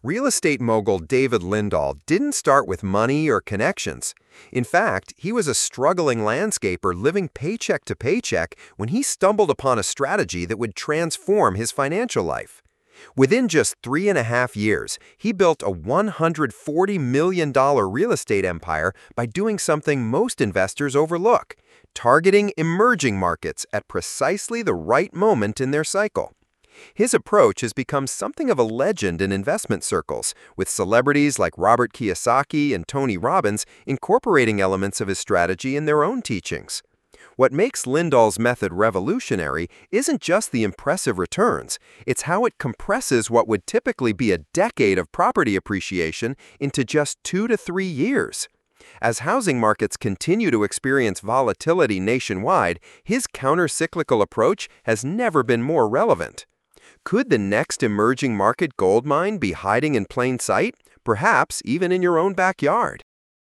Real estate mogul David Lindahl didn't start with money or connections. In fact, he was a struggling landscaper living paycheck to paycheck when he stumbled upon a strategy that would transform his financial life. Within just 3.5 years, he built a $140 million real estate empire by doing something most investors overlook: targeting emerging markets at precisely the right moment in their cycle. His approach has become something of a legend in investment circles, with celebrities like Robert Kiyosaki and Tony Robbins incorporating elements of his strategy in their own teachings. What makes Lindahl's method revolutionary isn't just the impressive returns, it's how it compresses what would typically be a decade of property appreciation into just 2 to 3 years. As housing markets continue to experience volatility nationwide, his counter-cyclical approach has never been more relevant. Could the next emerging market gold mine be hiding in plain sight, perhaps even in your own backyard?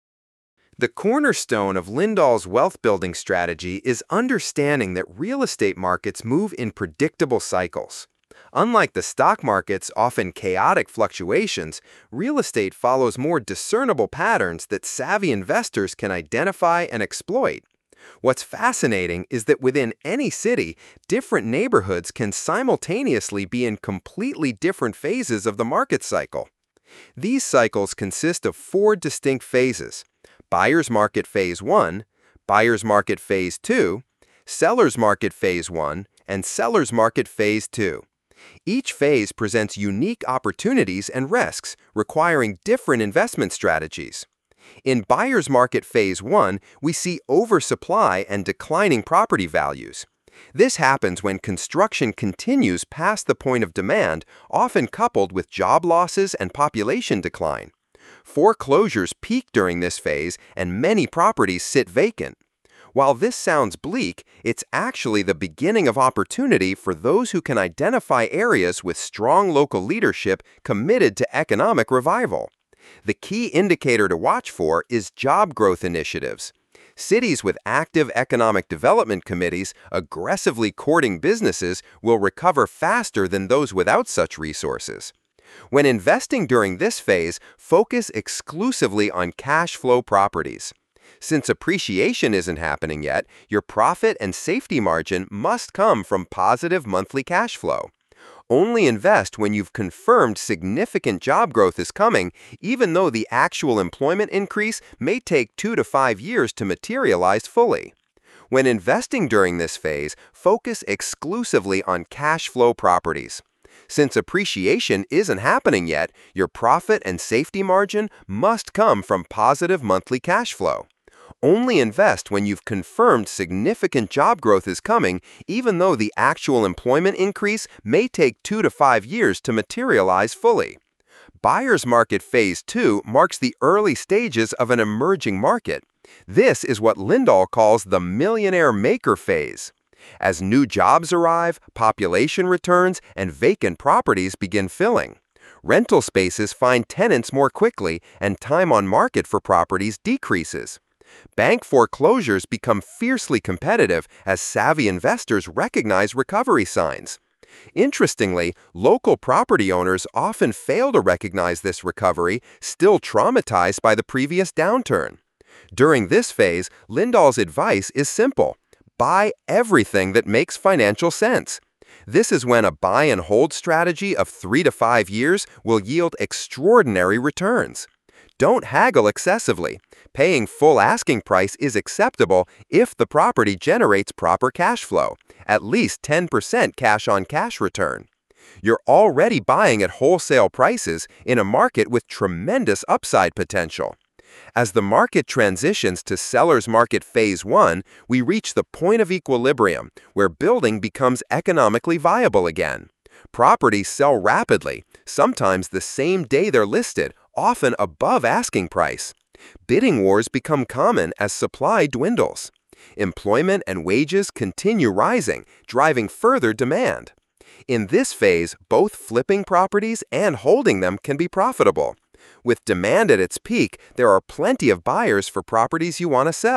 The cornerstone of Lindahl's wealth-building strategy is understanding that real estate markets move in predictable cycles. Unlike the stock market's often chaotic fluctuations, real estate follows more discernible patterns that savvy investors can identify and exploit. What's fascinating is that within any city, different neighborhoods can simultaneously be in completely different phases of the market cycle. These cycles consist of 4 distinct phases: buyer's market phase 1, buyer's market phase 2, seller's market phase 1, and seller's market phase 2. Each phase presents unique opportunities and risks, requiring different investment strategies. In buyer's market phase 1, we see oversupply and declining property values. This happens when construction continues past the point of demand, often coupled with job losses and population decline. Foreclosures peak during this phase, and many properties sit vacant. While this sounds bleak, it's actually the beginning of opportunity for those who can identify areas with strong local leadership committed to economic revival. The key indicator to watch for is job growth initiatives. Cities with active economic development committees aggressively courting businesses will recover faster than those without such resources. When investing during this phase, focus exclusively on cash flow properties. Since appreciation isn't happening yet, your profit and safety margin must come from positive monthly cash flow. Only invest when you've confirmed significant job growth is coming, even though the actual employment increase may take 2 to 5 years to materialize fully. When investing during this phase, focus exclusively on cash flow properties. Since appreciation isn't happening yet, your profit and safety margin must come from positive monthly cash flow. Only invest when you've confirmed significant job growth is coming, even though the actual employment increase may take 2 to 5 years to materialize fully. Buyer's market phase 2 marks the early stages of an emerging market. This is what Lindahl calls the millionaire maker phase. As new jobs arrive, population returns, and vacant properties begin filling. Rental spaces find tenants more quickly, and time on market for properties decreases. Bank foreclosures become fiercely competitive as savvy investors recognize recovery signs. Interestingly, local property owners often fail to recognize this recovery, still traumatized by the previous downturn. During this phase, Lindahl's advice is simple: buy everything that makes financial sense. This is when a buy and hold strategy of 3 to 5 years will yield extraordinary returns. Don't haggle excessively. Paying full asking price is acceptable if the property generates proper cash flow, at least 10% cash-on-cash return. You're already buying at wholesale prices in a market with tremendous upside potential. As the market transitions to seller's market phase 1, we reach the point of equilibrium, where building becomes economically viable again. Properties sell rapidly, sometimes the same day they're listed, often above asking price. Bidding wars become common as supply dwindles. Employment and wages continue rising, driving further demand. In this phase, both flipping properties and holding them can be profitable. With demand at its peak, there are plenty of buyers for properties you want to sell.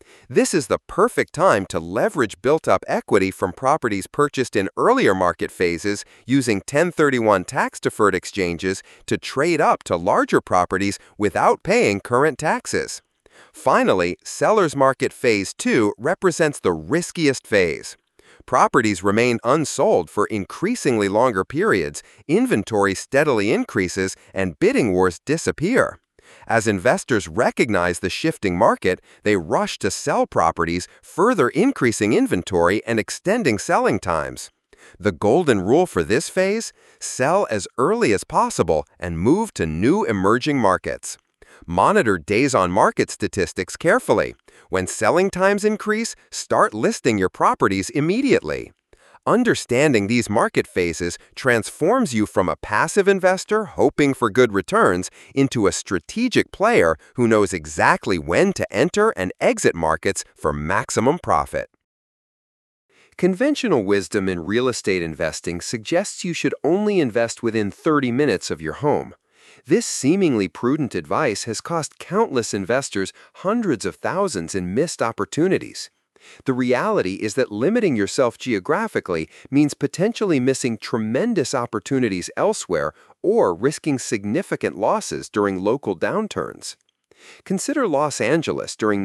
This is the perfect time to leverage built-up equity from properties purchased in earlier market phases using 1031 tax-deferred exchanges to trade up to larger properties without paying current taxes. Finally, seller's market phase 2 represents the riskiest phase. Properties remain unsold for increasingly longer periods, inventory steadily increases, and bidding wars disappear. As investors recognize the shifting market, they rush to sell properties, further increasing inventory and extending selling times. The golden rule for this phase: sell as early as possible and move to new emerging markets. Monitor days on market statistics carefully. When selling times increase, start listing your properties immediately. Understanding these market phases transforms you from a passive investor hoping for good returns into a strategic player who knows exactly when to enter and exit markets for maximum profit. Conventional wisdom in real estate investing suggests you should only invest within 30 minutes of your home. This seemingly prudent advice has cost countless investors hundreds of thousands in missed opportunities. The reality is that limiting yourself geographically means potentially missing tremendous opportunities elsewhere or risking significant losses during local downturns. Consider Los Angeles during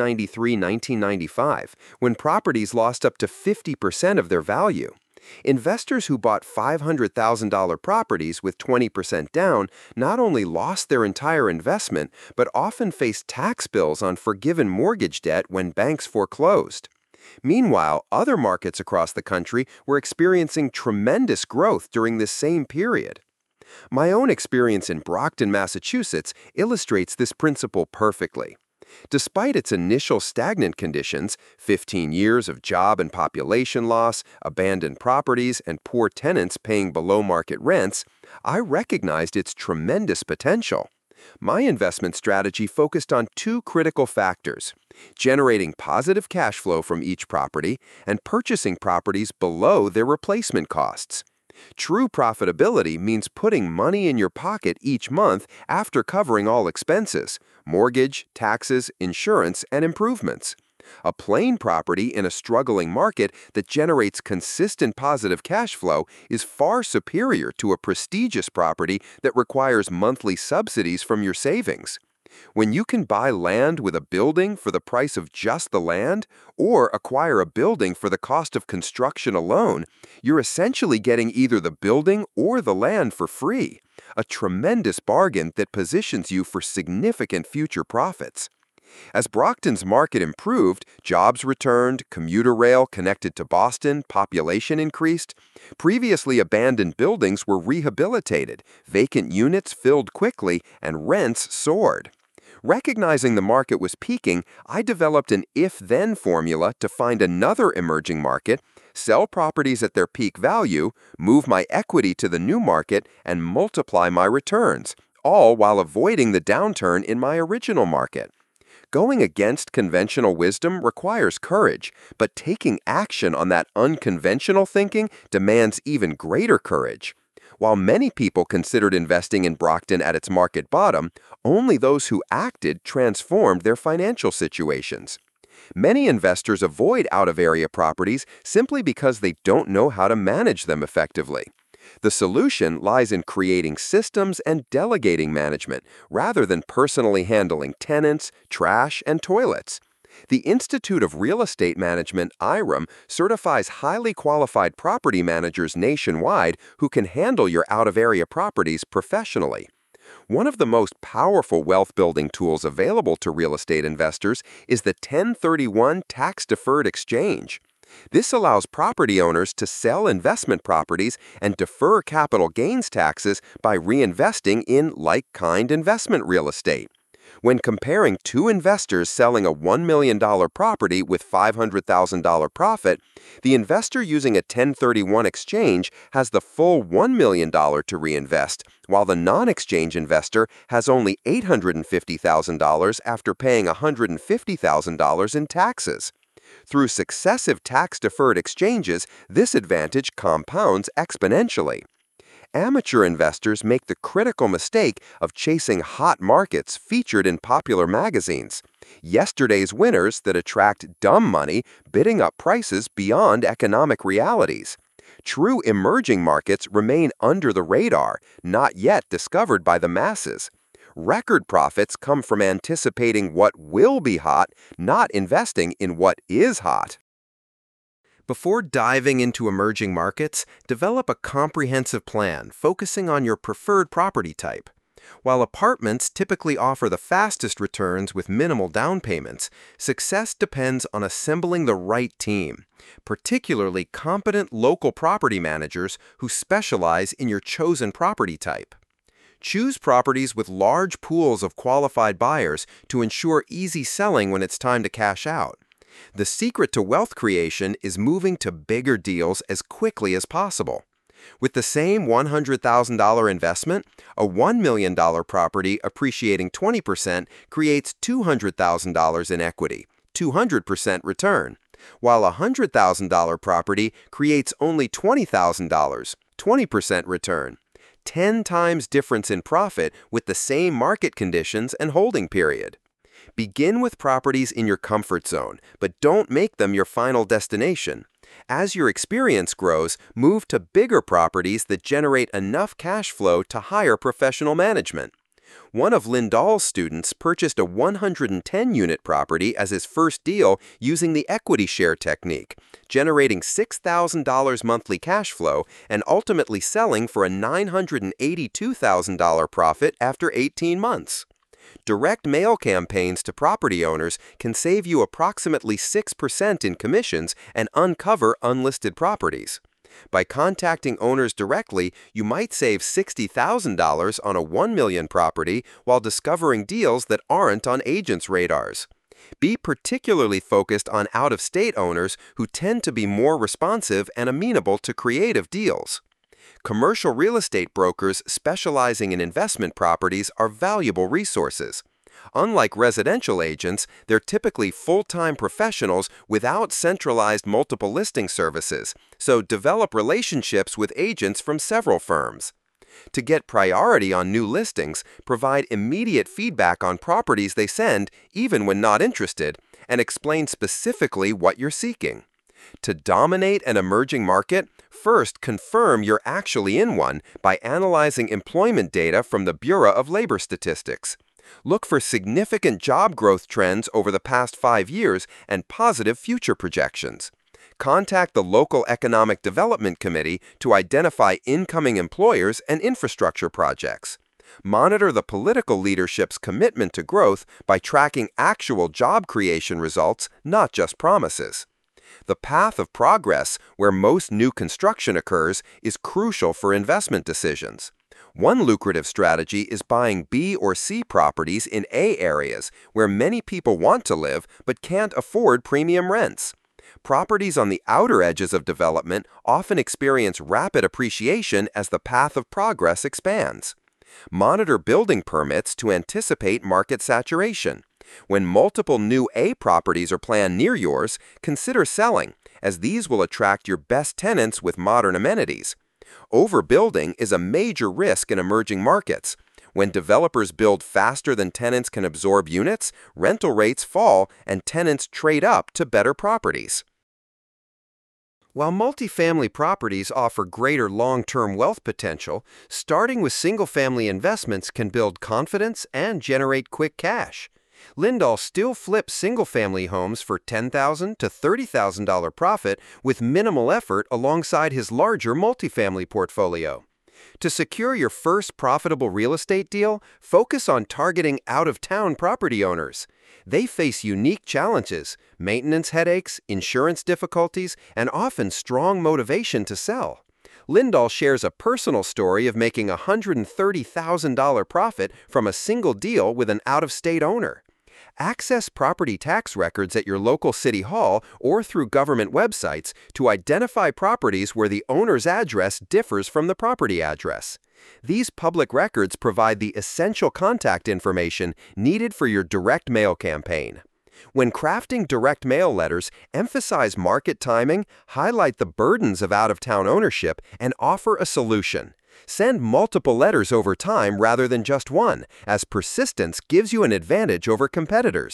1993-1995, when properties lost up to 50% of their value. Investors who bought $500,000 properties with 20% down not only lost their entire investment, but often faced tax bills on forgiven mortgage debt when banks foreclosed. Meanwhile, other markets across the country were experiencing tremendous growth during this same period. My own experience in Brockton, Massachusetts, illustrates this principle perfectly. Despite its initial stagnant conditions, 15 years of job and population loss, abandoned properties, and poor tenants paying below-market rents, I recognized its tremendous potential. My investment strategy focused on two critical factors: generating positive cash flow from each property and purchasing properties below their replacement costs. True profitability means putting money in your pocket each month after covering all expenses: mortgage, taxes, insurance, and improvements. A plain property in a struggling market that generates consistent positive cash flow is far superior to a prestigious property that requires monthly subsidies from your savings. When you can buy land with a building for the price of just the land, or acquire a building for the cost of construction alone, you're essentially getting either the building or the land for free, a tremendous bargain that positions you for significant future profits. As Brockton's market improved, jobs returned, commuter rail connected to Boston, population increased, previously abandoned buildings were rehabilitated, vacant units filled quickly, and rents soared. Recognizing the market was peaking, I developed an if-then formula to find another emerging market, sell properties at their peak value, move my equity to the new market, and multiply my returns, all while avoiding the downturn in my original market. Going against conventional wisdom requires courage, but taking action on that unconventional thinking demands even greater courage. While many people considered investing in Brockton at its market bottom, only those who acted transformed their financial situations. Many investors avoid out-of-area properties simply because they don't know how to manage them effectively. The solution lies in creating systems and delegating management rather than personally handling tenants, trash, and toilets. The Institute of Real Estate Management, IREM, certifies highly qualified property managers nationwide who can handle your out-of-area properties professionally. One of the most powerful wealth-building tools available to real estate investors is the 1031 tax-deferred exchange. This allows property owners to sell investment properties and defer capital gains taxes by reinvesting in like-kind investment real estate. When comparing two investors selling a $1 million property with $500,000 profit, the investor using a 1031 exchange has the full $1 million to reinvest, while the non-exchange investor has only $850,000 after paying $150,000 in taxes. Through successive tax-deferred exchanges, this advantage compounds exponentially. Amateur investors make the critical mistake of chasing hot markets featured in popular magazines. Yesterday's winners that attract dumb money bidding up prices beyond economic realities. True emerging markets remain under the radar, not yet discovered by the masses. Record profits come from anticipating what will be hot, not investing in what is hot. Before diving into emerging markets, develop a comprehensive plan focusing on your preferred property type. While apartments typically offer the fastest returns with minimal down payments, success depends on assembling the right team, particularly competent local property managers who specialize in your chosen property type. Choose properties with large pools of qualified buyers to ensure easy selling when it's time to cash out. The secret to wealth creation is moving to bigger deals as quickly as possible. With the same $100,000 investment, a $1 million property appreciating 20% creates $200,000 in equity, 200% return, while a $100,000 property creates only $20,000, 20% return. 10 times difference in profit with the same market conditions and holding period. Begin with properties in your comfort zone, but don't make them your final destination. As your experience grows, move to bigger properties that generate enough cash flow to hire professional management. One of Lindahl's students purchased a 110-unit property as his first deal using the equity share technique, generating $6,000 monthly cash flow and ultimately selling for a $982,000 profit after 18 months. Direct mail campaigns to property owners can save you approximately 6% in commissions and uncover unlisted properties. By contacting owners directly, you might save $60,000 on a $1 million property while discovering deals that aren't on agents' radars. Be particularly focused on out-of-state owners who tend to be more responsive and amenable to creative deals. Commercial real estate brokers specializing in investment properties are valuable resources. Unlike residential agents, they're typically full-time professionals without centralized multiple listing services, so develop relationships with agents from several firms. To get priority on new listings, provide immediate feedback on properties they send, even when not interested, and explain specifically what you're seeking. To dominate an emerging market, first confirm you're actually in one by analyzing employment data from the Bureau of Labor Statistics. Look for significant job growth trends over the past 5 years and positive future projections. Contact the local Economic Development Committee to identify incoming employers and infrastructure projects. Monitor the political leadership's commitment to growth by tracking actual job creation results, not just promises. The path of progress, where most new construction occurs, is crucial for investment decisions. One lucrative strategy is buying B or C properties in A areas where many people want to live but can't afford premium rents. Properties on the outer edges of development often experience rapid appreciation as the path of progress expands. Monitor building permits to anticipate market saturation. When multiple new A properties are planned near yours, consider selling, as these will attract your best tenants with modern amenities. Overbuilding is a major risk in emerging markets. When developers build faster than tenants can absorb units, rental rates fall and tenants trade up to better properties. While multifamily properties offer greater long-term wealth potential, starting with single-family investments can build confidence and generate quick cash. Lindahl still flips single-family homes for $10,000 to $30,000 profit with minimal effort alongside his larger multifamily portfolio. To secure your first profitable real estate deal, focus on targeting out-of-town property owners. They face unique challenges, maintenance headaches, insurance difficulties, and often strong motivation to sell. Lindahl shares a personal story of making a $130,000 profit from a single deal with an out-of-state owner. Access property tax records at your local city hall or through government websites to identify properties where the owner's address differs from the property address. These public records provide the essential contact information needed for your direct mail campaign. When crafting direct mail letters, emphasize market timing, highlight the burdens of out-of-town ownership, and offer a solution. Send multiple letters over time rather than just one, as persistence gives you an advantage over competitors.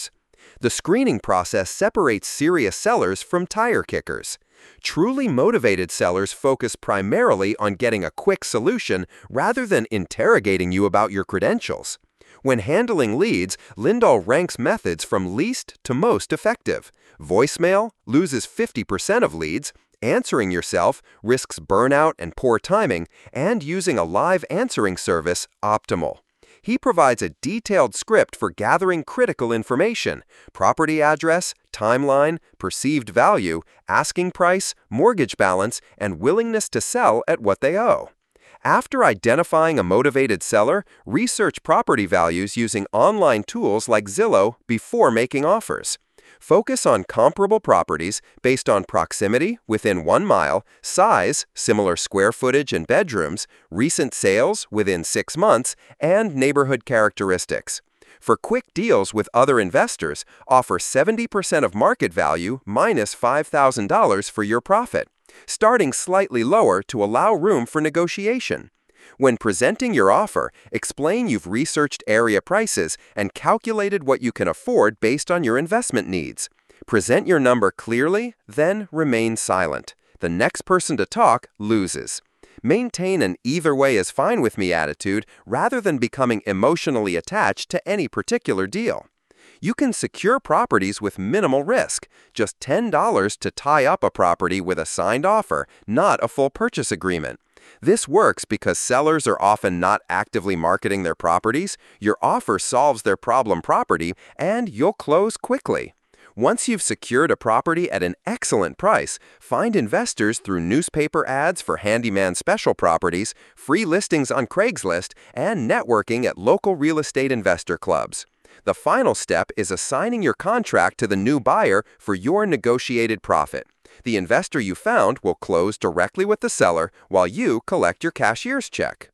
The screening process separates serious sellers from tire kickers. Truly motivated sellers focus primarily on getting a quick solution rather than interrogating you about your credentials. When handling leads, Lindahl ranks methods from least to most effective. Voicemail loses 50% of leads, answering yourself risks burnout and poor timing, and using a live answering service optimal. He provides a detailed script for gathering critical information: property address, timeline, perceived value, asking price, mortgage balance, and willingness to sell at what they owe. After identifying a motivated seller, research property values using online tools like Zillow before making offers. Focus on comparable properties based on proximity within 1 mile, size, similar square footage and bedrooms, recent sales within 6 months, and neighborhood characteristics. For quick deals with other investors, offer 70% of market value minus $5,000 for your profit, starting slightly lower to allow room for negotiation. When presenting your offer, explain you've researched area prices and calculated what you can afford based on your investment needs. Present your number clearly, then remain silent. The next person to talk loses. Maintain an either way is fine with me attitude rather than becoming emotionally attached to any particular deal. You can secure properties with minimal risk, just $10 to tie up a property with a signed offer, not a full purchase agreement. This works because sellers are often not actively marketing their properties, your offer solves their problem property, and you'll close quickly. Once you've secured a property at an excellent price, find investors through newspaper ads for handyman special properties, free listings on Craigslist, and networking at local real estate investor clubs. The final step is assigning your contract to the new buyer for your negotiated profit. The investor you found will close directly with the seller while you collect your cashier's check.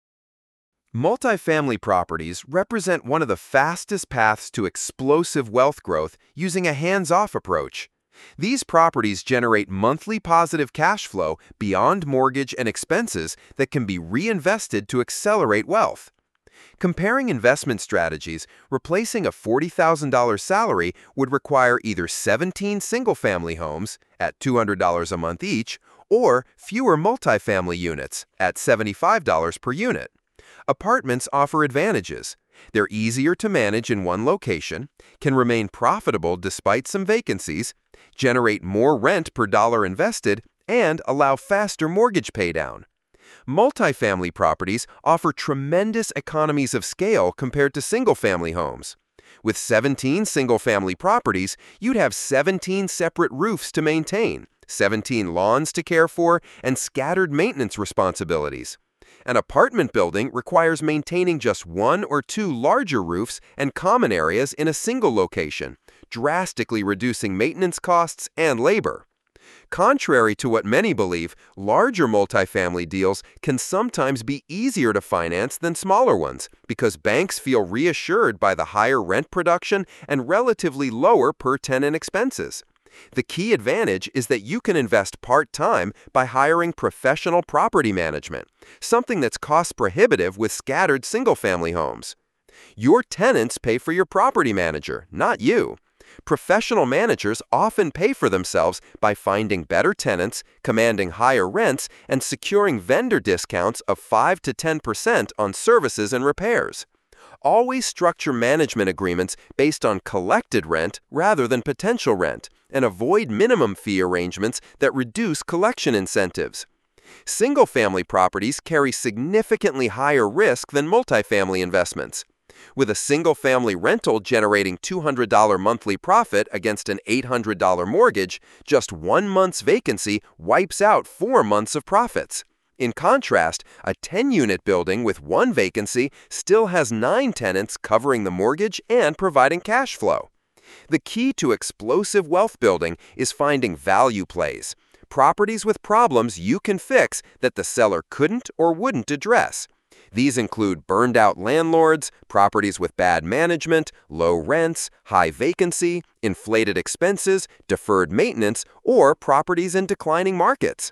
Multifamily properties represent one of the fastest paths to explosive wealth growth using a hands-off approach. These properties generate monthly positive cash flow beyond mortgage and expenses that can be reinvested to accelerate wealth. Comparing investment strategies, replacing a $40,000 salary would require either 17 single-family homes at $200 a month each or fewer multifamily units at $75 per unit. Apartments offer advantages. They're easier to manage in one location, can remain profitable despite some vacancies, generate more rent per dollar invested, and allow faster mortgage paydown. Multifamily properties offer tremendous economies of scale compared to single-family homes. With 17 single-family properties, you'd have 17 separate roofs to maintain, 17 lawns to care for, and scattered maintenance responsibilities. An apartment building requires maintaining just 1 or 2 larger roofs and common areas in a single location, drastically reducing maintenance costs and labor. Contrary to what many believe, larger multifamily deals can sometimes be easier to finance than smaller ones because banks feel reassured by the higher rent production and relatively lower per-tenant expenses. The key advantage is that you can invest part-time by hiring professional property management, something that's cost-prohibitive with scattered single-family homes. Your tenants pay for your property manager, not you. Professional managers often pay for themselves by finding better tenants, commanding higher rents, and securing vendor discounts of 5 to 10% on services and repairs. Always structure management agreements based on collected rent rather than potential rent, and avoid minimum fee arrangements that reduce collection incentives. Single-family properties carry significantly higher risk than multifamily investments. With a single-family rental generating $200 monthly profit against an $800 mortgage, just 1 month's vacancy wipes out 4 months of profits. In contrast, a 10-unit building with 1 vacancy still has 9 tenants covering the mortgage and providing cash flow. The key to explosive wealth building is finding value plays, properties with problems you can fix that the seller couldn't or wouldn't address. These include burned-out landlords, properties with bad management, low rents, high vacancy, inflated expenses, deferred maintenance, or properties in declining markets.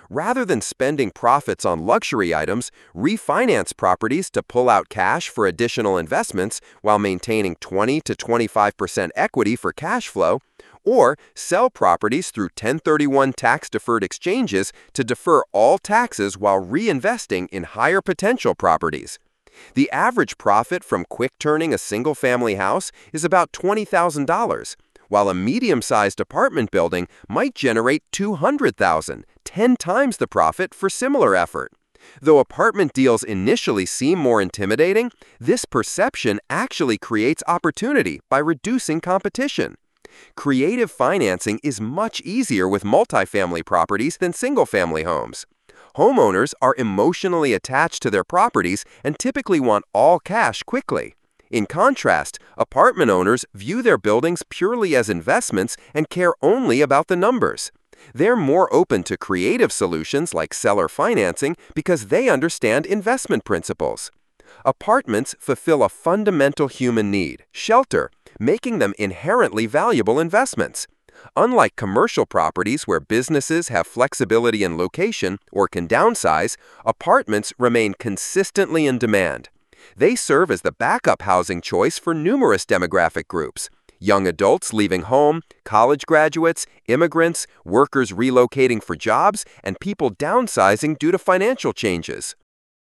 Rather than spending profits on luxury items, refinance properties to pull out cash for additional investments while maintaining 20 to 25% equity for cash flow, or sell properties through 1031 tax-deferred exchanges to defer all taxes while reinvesting in higher potential properties. The average profit from quick-turning a single-family house is about $20,000, while a medium-sized apartment building might generate $200,000, 10 times the profit for similar effort. Though apartment deals initially seem more intimidating, this perception actually creates opportunity by reducing competition. Creative financing is much easier with multifamily properties than single-family homes. Homeowners are emotionally attached to their properties and typically want all cash quickly. In contrast, apartment owners view their buildings purely as investments and care only about the numbers. They're more open to creative solutions like seller financing because they understand investment principles. Apartments fulfill a fundamental human need, shelter, making them inherently valuable investments. Unlike commercial properties where businesses have flexibility in location or can downsize, apartments remain consistently in demand. They serve as the backup housing choice for numerous demographic groups: young adults leaving home, college graduates, immigrants, workers relocating for jobs, and people downsizing due to financial changes.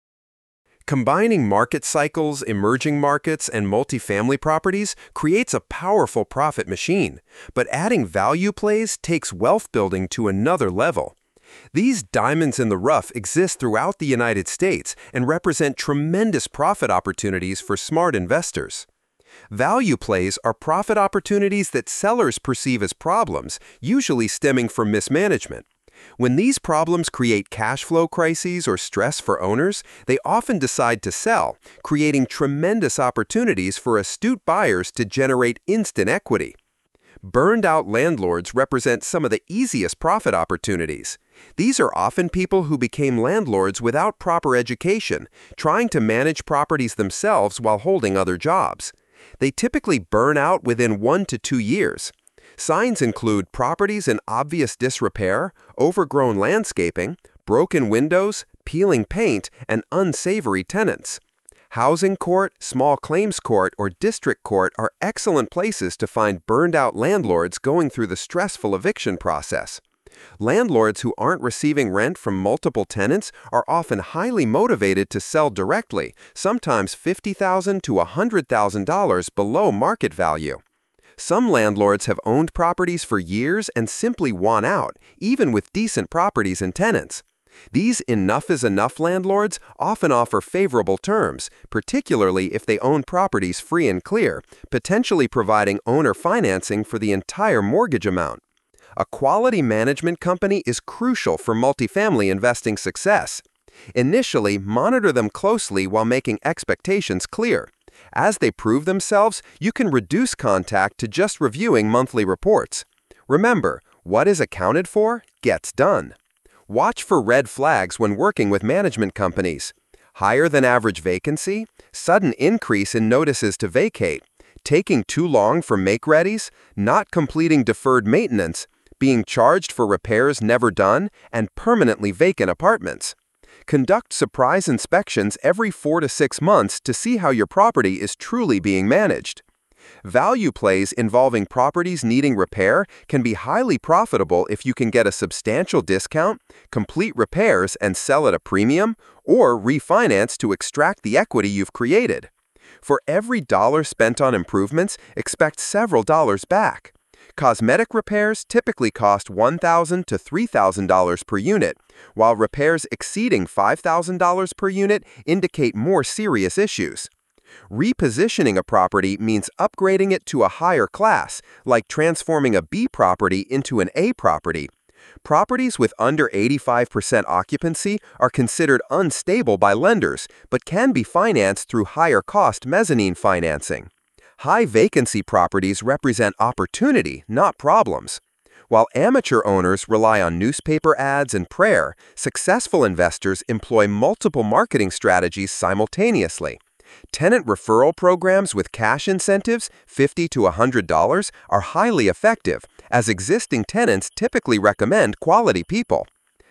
Combining market cycles, emerging markets, and multifamily properties creates a powerful profit machine, but adding value plays takes wealth building to another level. These diamonds in the rough exist throughout the United States and represent tremendous profit opportunities for smart investors. Value plays are profit opportunities that sellers perceive as problems, usually stemming from mismanagement. When these problems create cash flow crises or stress for owners, they often decide to sell, creating tremendous opportunities for astute buyers to generate instant equity. Burned-out landlords represent some of the easiest profit opportunities. These are often people who became landlords without proper education, trying to manage properties themselves while holding other jobs. They typically burn out within 1 to 2 years. Signs include properties in obvious disrepair, overgrown landscaping, broken windows, peeling paint, and unsavory tenants. Housing court, small claims court, or district court are excellent places to find burned-out landlords going through the stressful eviction process. Landlords who aren't receiving rent from multiple tenants are often highly motivated to sell directly, sometimes $50,000 to $100,000 below market value. Some landlords have owned properties for years and simply want out, even with decent properties and tenants. These enough-is-enough landlords often offer favorable terms, particularly if they own properties free and clear, potentially providing owner financing for the entire mortgage amount. A quality management company is crucial for multifamily investing success. Initially, monitor them closely while making expectations clear. As they prove themselves, you can reduce contact to just reviewing monthly reports. Remember, what is accounted for gets done. Watch for red flags when working with management companies. Higher than average vacancy, sudden increase in notices to vacate, taking too long for make-readies, not completing deferred maintenance, being charged for repairs never done, and permanently vacant apartments. Conduct surprise inspections every 4 to 6 months to see how your property is truly being managed. Value plays involving properties needing repair can be highly profitable if you can get a substantial discount, complete repairs and sell at a premium, or refinance to extract the equity you've created. For every dollar spent on improvements, expect several dollars back. Cosmetic repairs typically cost $1,000 to $3,000 per unit, while repairs exceeding $5,000 per unit indicate more serious issues. Repositioning a property means upgrading it to a higher class, like transforming a B property into an A property. Properties with under 85% occupancy are considered unstable by lenders, but can be financed through higher-cost mezzanine financing. High vacancy properties represent opportunity, not problems. While amateur owners rely on newspaper ads and prayer, successful investors employ multiple marketing strategies simultaneously. Tenant referral programs with cash incentives, $50 to $100, are highly effective, as existing tenants typically recommend quality people.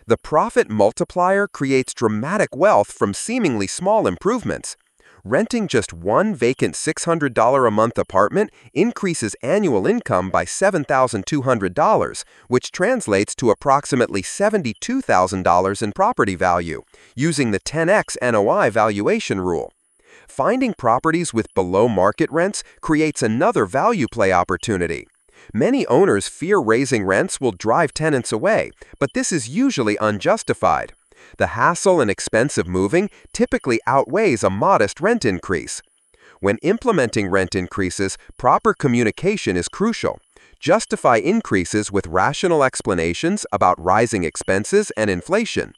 The profit multiplier creates dramatic wealth from seemingly small improvements. Renting just one vacant $600 a month apartment increases annual income by $7,200, which translates to approximately $72,000 in property value, using the 10x NOI valuation rule. Finding properties with below-market rents creates another value play opportunity. Many owners fear raising rents will drive tenants away, but this is usually unjustified. The hassle and expense of moving typically outweighs a modest rent increase. When implementing rent increases, proper communication is crucial. Justify increases with rational explanations about rising expenses and inflation.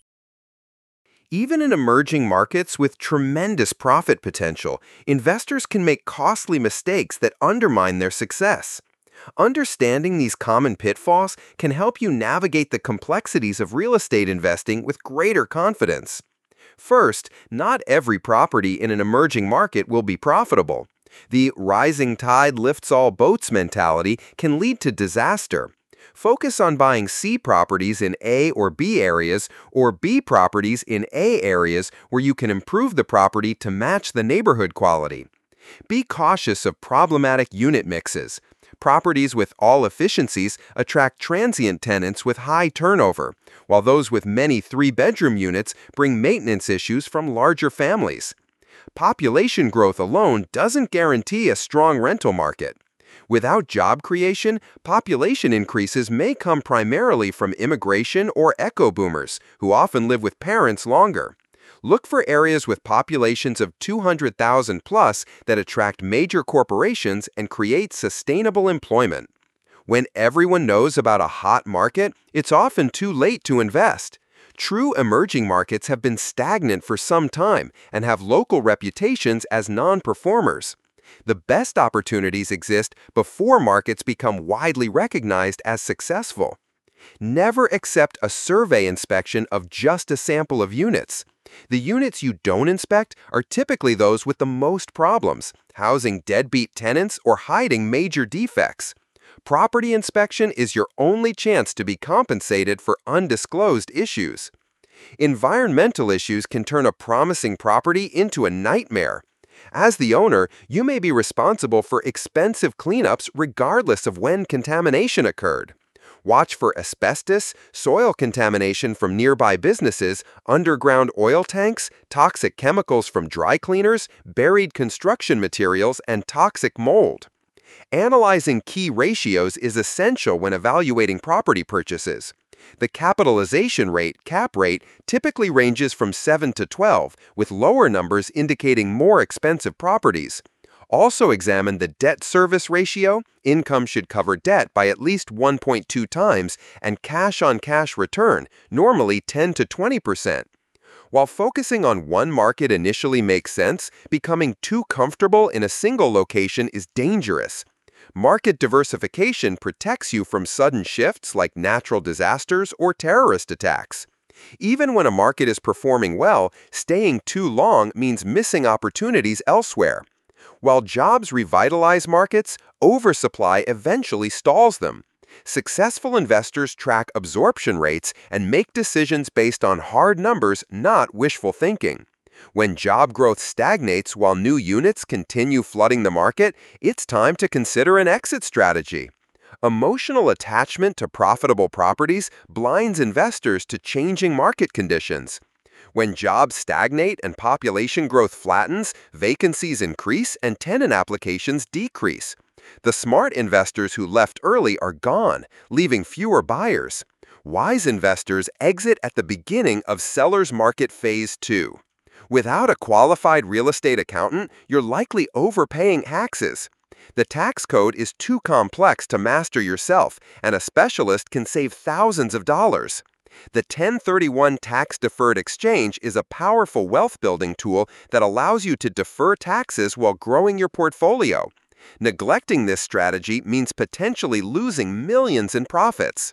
Even in emerging markets with tremendous profit potential, investors can make costly mistakes that undermine their success. Understanding these common pitfalls can help you navigate the complexities of real estate investing with greater confidence. First, not every property in an emerging market will be profitable. The rising tide lifts all boats mentality can lead to disaster. Focus on buying C properties in A or B areas, or B properties in A areas where you can improve the property to match the neighborhood quality. Be cautious of problematic unit mixes. Properties with all efficiencies attract transient tenants with high turnover, while those with many three-bedroom units bring maintenance issues from larger families. Population growth alone doesn't guarantee a strong rental market. Without job creation, population increases may come primarily from immigration or echo boomers, who often live with parents longer. Look for areas with populations of 200,000 plus that attract major corporations and create sustainable employment. When everyone knows about a hot market, it's often too late to invest. True emerging markets have been stagnant for some time and have local reputations as non-performers. The best opportunities exist before markets become widely recognized as successful. Never accept a survey inspection of just a sample of units. The units you don't inspect are typically those with the most problems, housing deadbeat tenants or hiding major defects. Property inspection is your only chance to be compensated for undisclosed issues. Environmental issues can turn a promising property into a nightmare. As the owner, you may be responsible for expensive cleanups regardless of when contamination occurred. Watch for asbestos, soil contamination from nearby businesses, underground oil tanks, toxic chemicals from dry cleaners, buried construction materials, and toxic mold. Analyzing key ratios is essential when evaluating property purchases. The capitalization rate, cap rate, typically ranges from 7 to 12, with lower numbers indicating more expensive properties. Also examine the debt service ratio. Income should cover debt by at least 1.2 times, and cash-on-cash return, normally 10 to 20%. While focusing on one market initially makes sense, becoming too comfortable in a single location is dangerous. Market diversification protects you from sudden shifts like natural disasters or terrorist attacks. Even when a market is performing well, staying too long means missing opportunities elsewhere. While jobs revitalize markets, oversupply eventually stalls them. Successful investors track absorption rates and make decisions based on hard numbers, not wishful thinking. When job growth stagnates while new units continue flooding the market, it's time to consider an exit strategy. Emotional attachment to profitable properties blinds investors to changing market conditions. When jobs stagnate and population growth flattens, vacancies increase and tenant applications decrease. The smart investors who left early are gone, leaving fewer buyers. Wise investors exit at the beginning of seller's market phase 2. Without a qualified real estate accountant, you're likely overpaying taxes. The tax code is too complex to master yourself, and a specialist can save thousands of dollars. The 1031 tax-deferred exchange is a powerful wealth-building tool that allows you to defer taxes while growing your portfolio. Neglecting this strategy means potentially losing millions in profits.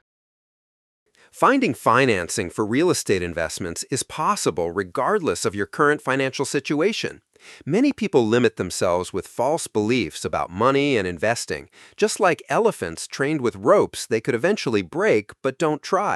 Finding financing for real estate investments is possible regardless of your current financial situation. Many people limit themselves with false beliefs about money and investing, just like elephants trained with ropes they could eventually break but don't try.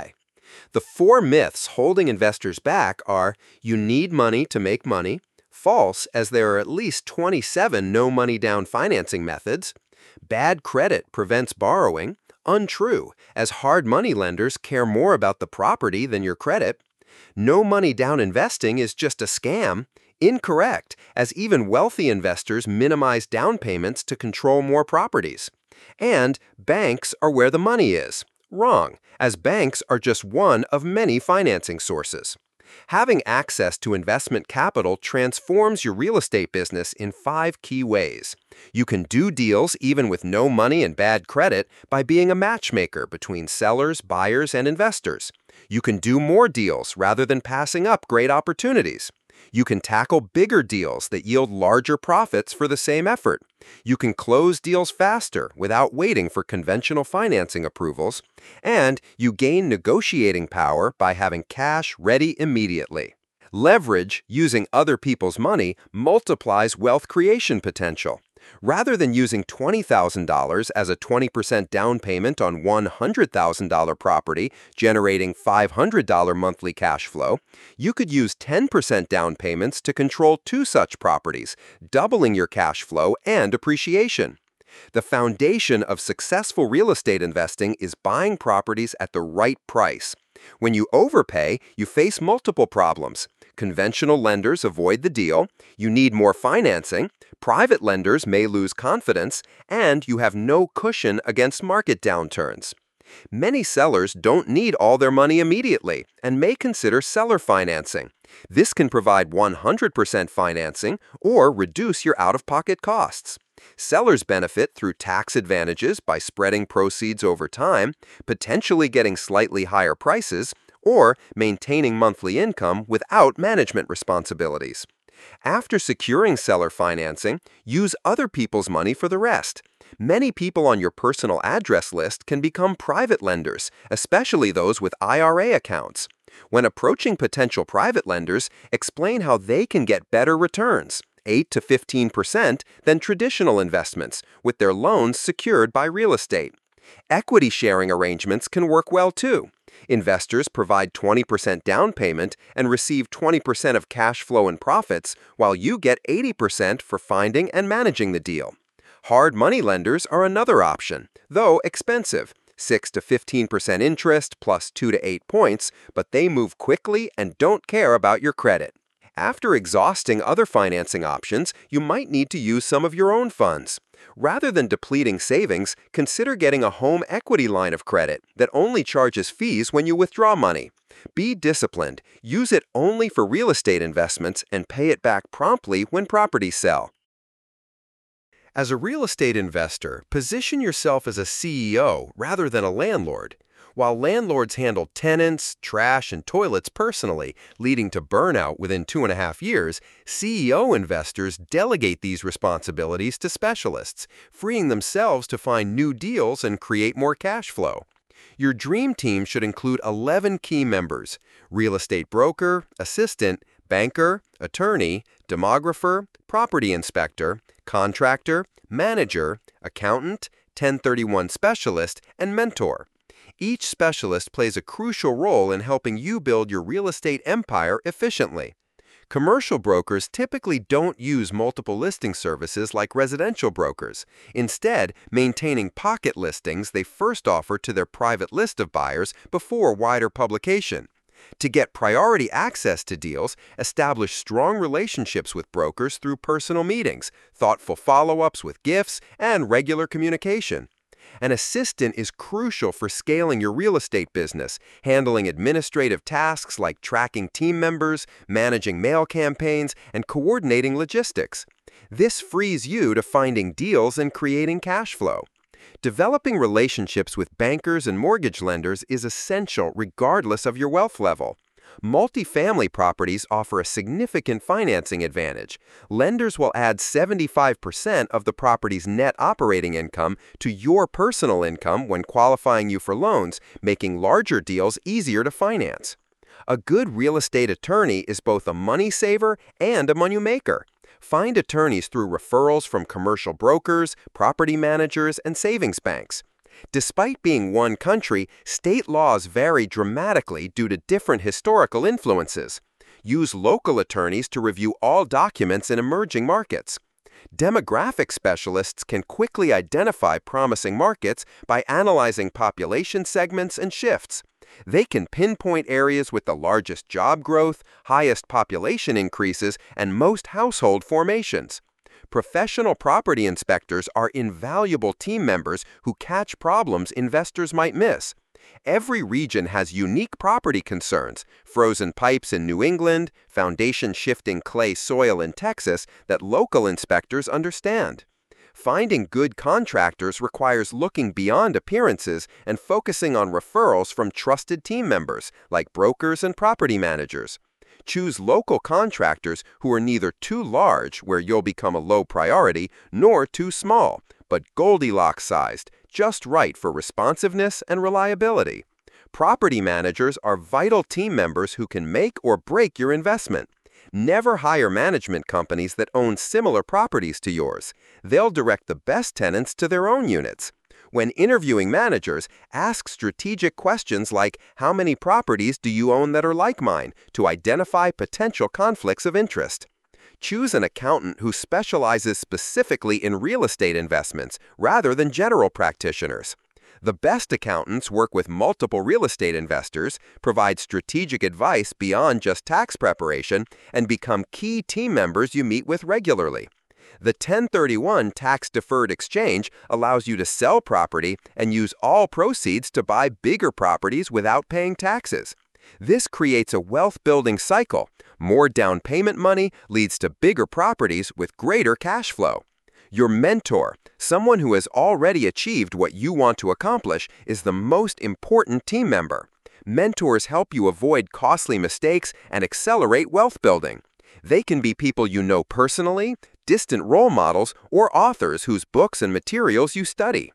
The four myths holding investors back are: you need money to make money, false, as there are at least 27 no money down financing methods; bad credit prevents borrowing, untrue, as hard money lenders care more about the property than your credit; no money down investing is just a scam, incorrect, as even wealthy investors minimize down payments to control more properties; and banks are where the money is. Wrong, as banks are just one of many financing sources. Having access to investment capital transforms your real estate business in 5 key ways. You can do deals even with no money and bad credit by being a matchmaker between sellers, buyers, and investors. You can do more deals rather than passing up great opportunities. You can tackle bigger deals that yield larger profits for the same effort. You can close deals faster without waiting for conventional financing approvals. And you gain negotiating power by having cash ready immediately. Leverage, using other people's money, multiplies wealth creation potential. Rather than using $20,000 as a 20% down payment on $100,000 property, generating $500 monthly cash flow, you could use 10% down payments to control 2 such properties, doubling your cash flow and appreciation. The foundation of successful real estate investing is buying properties at the right price. When you overpay, you face multiple problems. Conventional lenders avoid the deal, you need more financing, private lenders may lose confidence, and you have no cushion against market downturns. Many sellers don't need all their money immediately and may consider seller financing. This can provide 100% financing or reduce your out-of-pocket costs. Sellers benefit through tax advantages by spreading proceeds over time, potentially getting slightly higher prices, or maintaining monthly income without management responsibilities. After securing seller financing, use other people's money for the rest. Many people on your personal address list can become private lenders, especially those with IRA accounts. When approaching potential private lenders, explain how they can get better returns, 8 to 15%, than traditional investments, with their loans secured by real estate. Equity sharing arrangements can work well too. Investors provide 20% down payment and receive 20% of cash flow and profits, while you get 80% for finding and managing the deal. Hard money lenders are another option, though expensive, 6 to 15% interest plus 2 to 8 points, but they move quickly and don't care about your credit. After exhausting other financing options, you might need to use some of your own funds. Rather than depleting savings, consider getting a home equity line of credit that only charges fees when you withdraw money. Be disciplined, use it only for real estate investments, and pay it back promptly when properties sell. As a real estate investor, position yourself as a CEO rather than a landlord. While landlords handle tenants, trash, and toilets personally, leading to burnout within 2.5 years, CEO investors delegate these responsibilities to specialists, freeing themselves to find new deals and create more cash flow. Your dream team should include 11 key members: real estate broker, assistant, banker, attorney, demographer, property inspector, contractor, manager, accountant, 1031 specialist, and mentor. Each specialist plays a crucial role in helping you build your real estate empire efficiently. Commercial brokers typically don't use multiple listing services like residential brokers, instead maintaining pocket listings they first offer to their private list of buyers before wider publication. To get priority access to deals, establish strong relationships with brokers through personal meetings, thoughtful follow-ups with gifts, and regular communication. An assistant is crucial for scaling your real estate business, handling administrative tasks like tracking team members, managing mail campaigns, and coordinating logistics. This frees you to finding deals and creating cash flow. Developing relationships with bankers and mortgage lenders is essential regardless of your wealth level. Multifamily properties offer a significant financing advantage. Lenders will add 75% of the property's net operating income to your personal income when qualifying you for loans, making larger deals easier to finance. A good real estate attorney is both a money saver and a money maker. Find attorneys through referrals from commercial brokers, property managers, and savings banks. Despite being one country, state laws vary dramatically due to different historical influences. Use local attorneys to review all documents in emerging markets. Demographic specialists can quickly identify promising markets by analyzing population segments and shifts. They can pinpoint areas with the largest job growth, highest population increases, and most household formations. Professional property inspectors are invaluable team members who catch problems investors might miss. Every region has unique property concerns, frozen pipes in New England, foundation shifting clay soil in Texas, that local inspectors understand. Finding good contractors requires looking beyond appearances and focusing on referrals from trusted team members, like brokers and property managers. Choose local contractors who are neither too large, where you'll become a low priority, nor too small, but Goldilocks-sized, just right for responsiveness and reliability. Property managers are vital team members who can make or break your investment. Never hire management companies that own similar properties to yours. They'll direct the best tenants to their own units. When interviewing managers, ask strategic questions like, how many properties do you own that are like mine, to identify potential conflicts of interest. Choose an accountant who specializes specifically in real estate investments rather than general practitioners. The best accountants work with multiple real estate investors, provide strategic advice beyond just tax preparation, and become key team members you meet with regularly. The 1031 tax-deferred exchange allows you to sell property and use all proceeds to buy bigger properties without paying taxes. This creates a wealth-building cycle. More down payment money leads to bigger properties with greater cash flow. Your mentor, someone who has already achieved what you want to accomplish, is the most important team member. Mentors help you avoid costly mistakes and accelerate wealth building. They can be people you know personally, distant role models, or authors whose books and materials you study.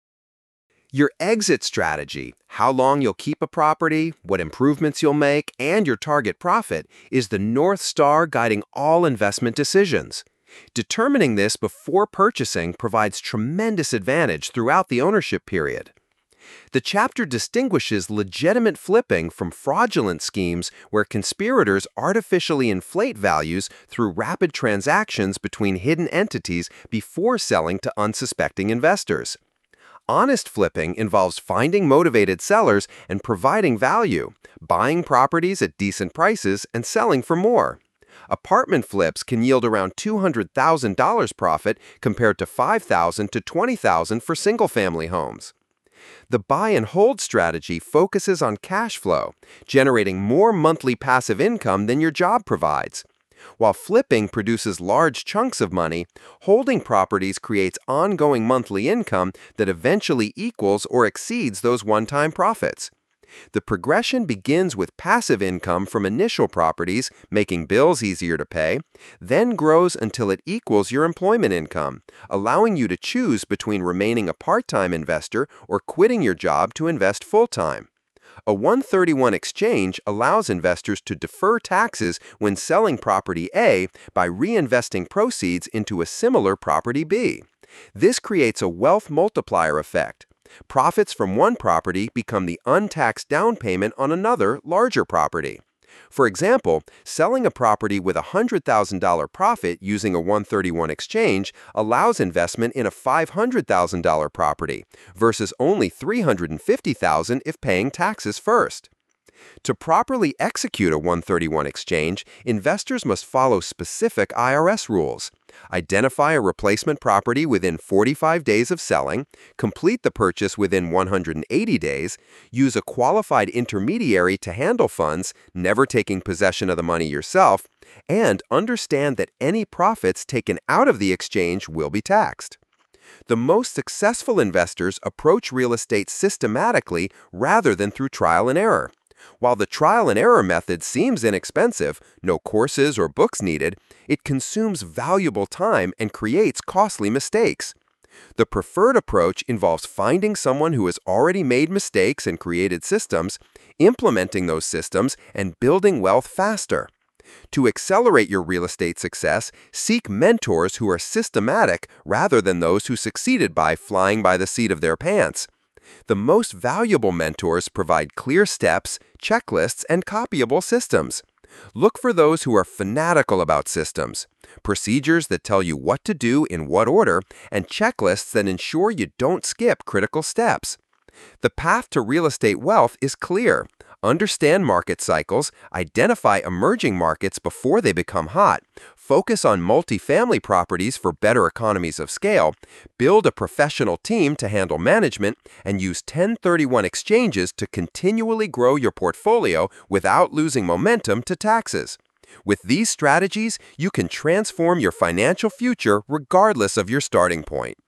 Your exit strategy, how long you'll keep a property, what improvements you'll make, and your target profit is the North Star guiding all investment decisions. Determining this before purchasing provides tremendous advantage throughout the ownership period. The chapter distinguishes legitimate flipping from fraudulent schemes where conspirators artificially inflate values through rapid transactions between hidden entities before selling to unsuspecting investors. Honest flipping involves finding motivated sellers and providing value, buying properties at decent prices and selling for more. Apartment flips can yield around $200,000 profit compared to $5,000 to $20,000 for single-family homes. The buy and hold strategy focuses on cash flow, generating more monthly passive income than your job provides. While flipping produces large chunks of money, holding properties creates ongoing monthly income that eventually equals or exceeds those one-time profits. The progression begins with passive income from initial properties, making bills easier to pay, then grows until it equals your employment income, allowing you to choose between remaining a part-time investor or quitting your job to invest full-time. A 131 exchange allows investors to defer taxes when selling property A by reinvesting proceeds into a similar property B. This creates a wealth multiplier effect. Profits from one property become the untaxed down payment on another, larger property. For example, selling a property with a $100,000 profit using a 131 exchange allows investment in a $500,000 property versus only $350,000 if paying taxes first. To properly execute a 131 exchange, investors must follow specific IRS rules. Identify a replacement property within 45 days of selling, complete the purchase within 180 days, use a qualified intermediary to handle funds, never taking possession of the money yourself, and understand that any profits taken out of the exchange will be taxed. The most successful investors approach real estate systematically rather than through trial and error. While the trial and error method seems inexpensive, no courses or books needed, it consumes valuable time and creates costly mistakes. The preferred approach involves finding someone who has already made mistakes and created systems, implementing those systems, and building wealth faster. To accelerate your real estate success, seek mentors who are systematic rather than those who succeeded by flying by the seat of their pants. The most valuable mentors provide clear steps, checklists, and copyable systems. Look for those who are fanatical about systems, procedures that tell you what to do in what order, and checklists that ensure you don't skip critical steps. The path to real estate wealth is clear. Understand market cycles, identify emerging markets before they become hot, focus on multifamily properties for better economies of scale, build a professional team to handle management, and use 1031 exchanges to continually grow your portfolio without losing momentum to taxes. With these strategies, you can transform your financial future regardless of your starting point.